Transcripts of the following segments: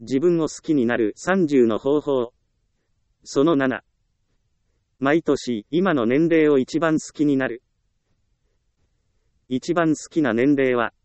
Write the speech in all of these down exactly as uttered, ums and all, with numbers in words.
自分を好きになるさんじゅうの方法。そのなな。毎年、今の年齢を一番好きになる。一番好きな年齢は？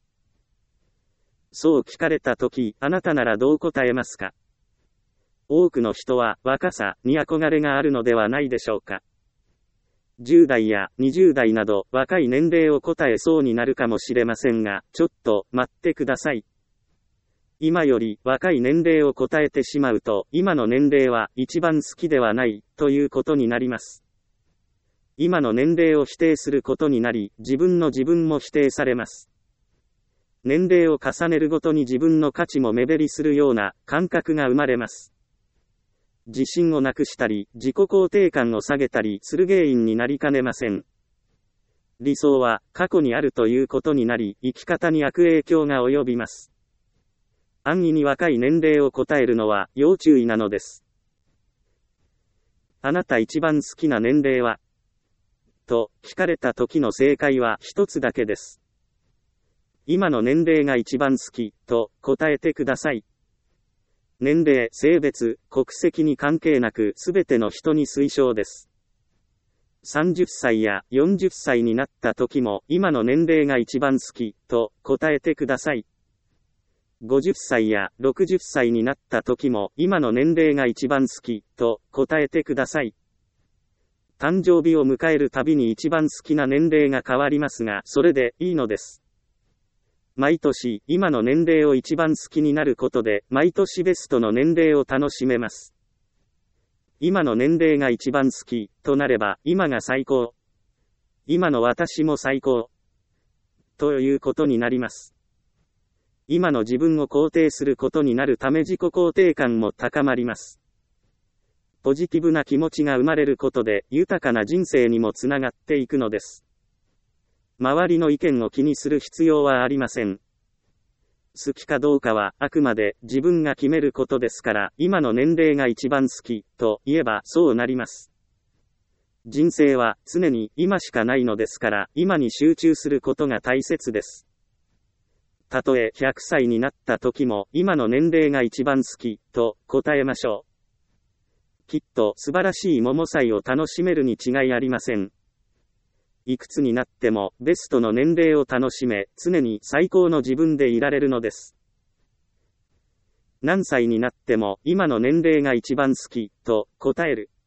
そう聞かれたとき、あなたならどう答えますか？多くの人は若さに憧れがあるのではないでしょうか。じゅう代やにじゅう代など若い年齢を答えそうになるかもしれませんが、ちょっと待ってください。今より若い年齢を答えてしまうと、今の年齢は一番好きではないということになります。今の年齢を否定することになり、自分の自分も否定されます。年齢を重ねるごとに自分の価値も目減りするような感覚が生まれます。自信をなくしたり、自己肯定感を下げたりする原因になりかねません。理想は過去にあるということになり、生き方に悪影響が及びます。安易に若い年齢を答えるのは要注意なのです。あなた一番好きな年齢は？と聞かれた時の正解は一つだけです。今の年齢が一番好きと答えてください。年齢、性別、国籍に関係なくすべての人に推奨です。さんじゅっさいやよんじゅっさいになった時も今の年齢が一番好きと答えてください。ごじゅっさいやろくじゅっさいになった時も今の年齢が一番好きと答えてください。誕生日を迎えるたびに一番好きな年齢が変わりますが、それでいいのです。毎年、今の年齢を一番好きになることで、毎年ベストの年齢を楽しめます。今の年齢が一番好き、となれば、今が最高。今の私も最高。ということになります。今の自分を肯定することになるため自己肯定感も高まります。ポジティブな気持ちが生まれることで、豊かな人生にもつながっていくのです。周りの意見を気にする必要はありません。好きかどうかはあくまで自分が決めることですから、今の年齢が一番好きと言えばそうなります。人生は常に今しかないのですから、今に集中することが大切です。たとえひゃくさいになった時も今の年齢が一番好きと答えましょう。きっと素晴らしい桃祭を楽しめるに違いありません。いくつになってもベストの年齢を楽しめ、常に最高の自分でいられるのです。何歳になっても今の年齢が一番好きと答える。